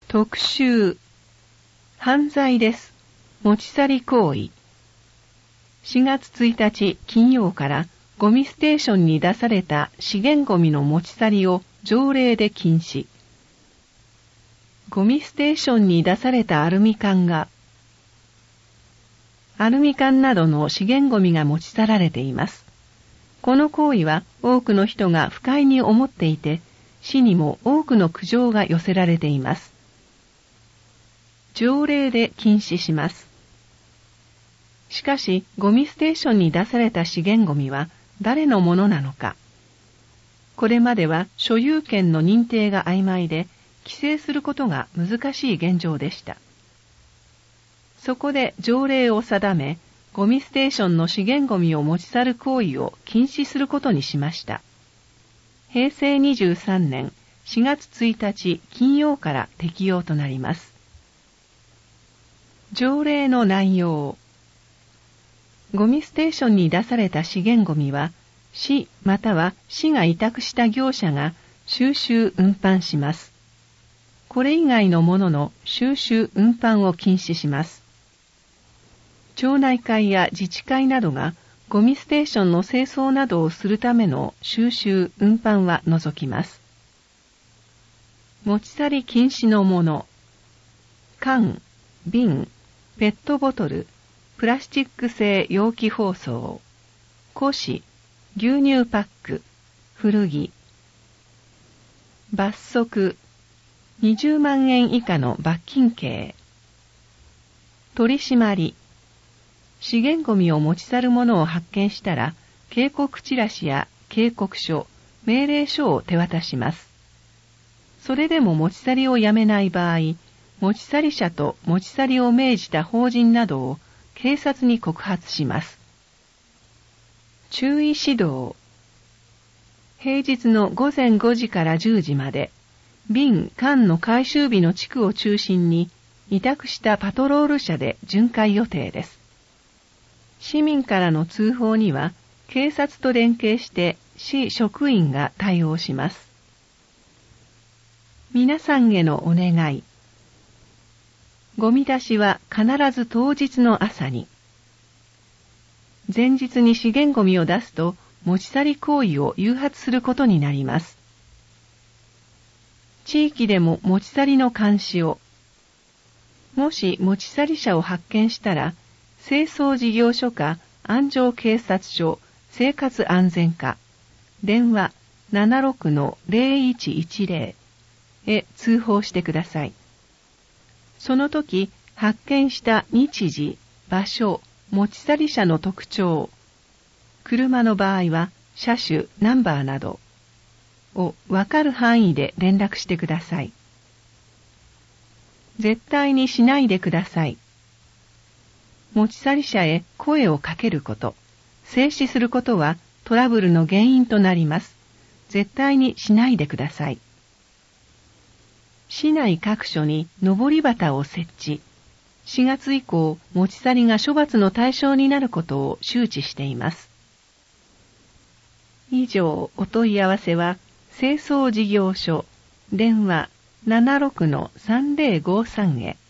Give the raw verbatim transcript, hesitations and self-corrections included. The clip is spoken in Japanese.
特集。犯罪です。持ち去り行為。しがつついたち金曜からゴミステーションに出された資源ゴミの持ち去りを条例で禁止。ゴミステーションに出されたアルミ缶が、アルミ缶などの資源ゴミが持ち去られています。この行為は多くの人が不快に思っていて、市にも多くの苦情が寄せられています。条例で禁止します。しかし、ゴミステーションに出された資源ゴミは誰のものなのか。これまでは所有権の認定が曖昧で、規制することが難しい現状でした。そこで条例を定め、ゴミステーションの資源ゴミを持ち去る行為を禁止することにしました。へいせいにじゅうさんねんしがつついたち金曜から適用となります。条例の内容。ゴミステーションに出された資源ゴミは、市または市が委託した業者が収集運搬します。これ以外のものの収集運搬を禁止します。町内会や自治会などがゴミステーションの清掃などをするための収集運搬は除きます。持ち去り禁止のもの。缶、瓶、ペットボトル、プラスチック製容器包装、古紙、牛乳パック、古着。罰則、にじゅうまんえん以下の罰金刑。取り締まり、資源ゴミを持ち去る者を発見したら、警告チラシや警告書、命令書を手渡します。それでも持ち去りをやめない場合、持ち去り者と持ち去りを命じた法人などを警察に告発します。注意指導。平日のごぜんごじからじゅうじまで、瓶・缶の回収日の地区を中心に、委託したパトロール車で巡回予定です。市民からの通報には、警察と連携して市職員が対応します。皆さんへのお願い。ゴミ出しは必ず当日の朝に。前日に資源ゴミを出すと持ち去り行為を誘発することになります。地域でも持ち去りの監視を。もし持ち去り者を発見したら、清掃事業所か安城警察署生活安全課、電話 ななろくのぜろいちいちぜろ へ通報してください。その時、発見した日時、場所、持ち去り者の特徴、車の場合は車種、ナンバーなどをわかる範囲で連絡してください。絶対にしないでください。持ち去り者へ声をかけること、制止することはトラブルの原因となります。絶対にしないでください。市内各所に上り旗を設置。しがつ以降、持ち去りが処罰の対象になることを周知しています。以上、お問い合わせは、清掃事業所、電話 ななろくのさんぜろごさん へ。